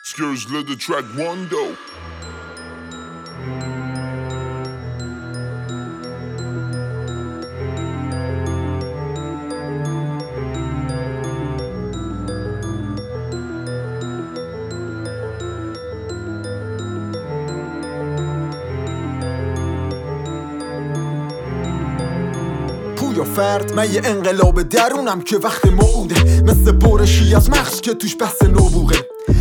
Skurs, let the track one though. پویا فرد من یه انقلاب درونم که وقت موعوده، مثل برشی از مغز که توش بحث نبوغه.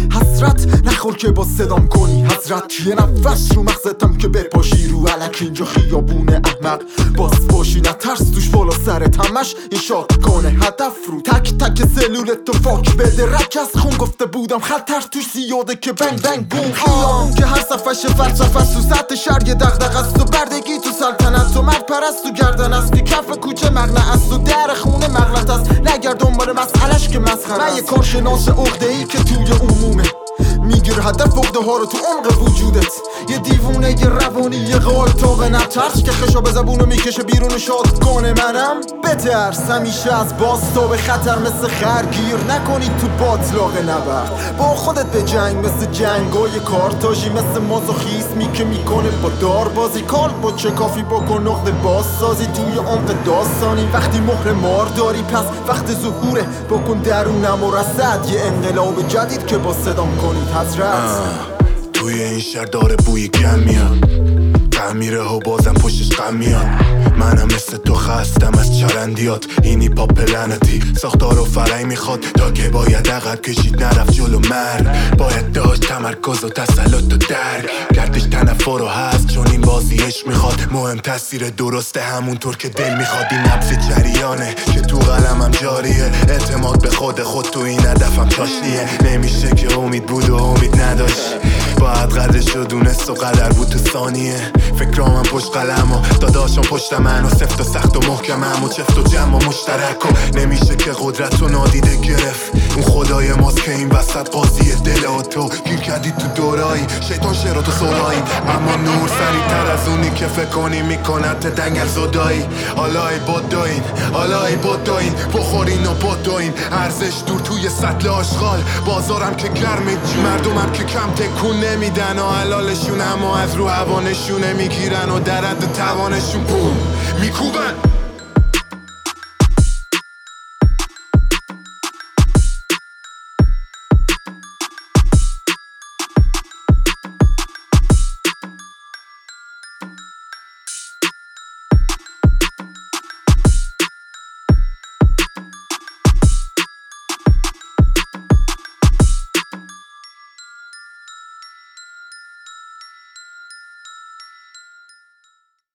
حسرت نخور که با صدام کنی حسرت، یه نفس رو مغزتم که بپاشی رو علک. اینجا خیابون احمق باز باشی، نترس توش بالا سرت همش اشاره کنه هدف رو. تک تک سلولت تو فاک بده، رک از خون گفته بودم خطر توش زیاده که بنگ بنگ بوم. خیابون که هر صفحش فلسفه است، تو سطح شهر یه دغدغه است، و بردگی تو سلطنت و مرد پرست تو گردن است، تو کف کوچه مغنه است و در خونه مغلط است. نگرد دنبال مسئلهش که مسخره است. من یه کارشناس عقده‌ای که توی عمومه، میگیر هدف عقده ها رو تو عمق وجودت. یه دیوونه یه روانی یه قالتاقه، نترس که خشاب زبونو میکشه بیرون و شاد کنه. منم بترس همیشه از باز به خطر، مثل خرگیر نکنی تو باطلاق نبرد. با خودت به جنگ مثل جنگای کارتاژی، مثل مازوخیسمی که میکنه با دار بازی. کار با چه کافی بکن نقطه بازسازی توی عمق داستانی. وقتی مهر مار داری پس وقت ظهوره، بکن درونم و رسد یه انقلاب جدید که با صدام کنید حضرت. توی این شهر داره بوی گم میاد، تعمیره ها بازم پشتش غم میاد. منم مثل تو خستم از چرندیات، اینی پاپ لعنتی ساختار و فرعی میخواد تا که باید عقب کشید نرفت جلو مرد. باید داشت تمرکز و تسلط و درک، گردش تنفر و هست چون این بازیش میخواد. مهم تاثیر درسته همونطور که دل میخواد. این نبض جریانه که تو قلمم جاریه، اعتماد به خود تو این هدفم چاشنیه. نمیشه که امید بود و امید نداشت، باید قدرشو دونست و قدر بود تو ثانیه. فکرامم پشت قلم و داداشم پشت من، و سفت و سخت و محکمم و چفت و جمع و مشترک. و نمیشه که قدرت رو نادیده گرفت، اون خدای ماست که این وسط قاضی دل و تو گیر کردی تو دورایی. شیطان شیراتو سولایی، اما نور سریعتر از اونی که فکر کنی میکنت دنگل زدایی. حالای بدوین حالای بدوین، بخورین و بدوین ارزش دور توی سطل آشغال. بازارم که گرمه جو، مردمم که کم تکون نمیدن و حلالشون، اما از رو هوانشونه میگیرن و در حد توانشون بوم میکوبن.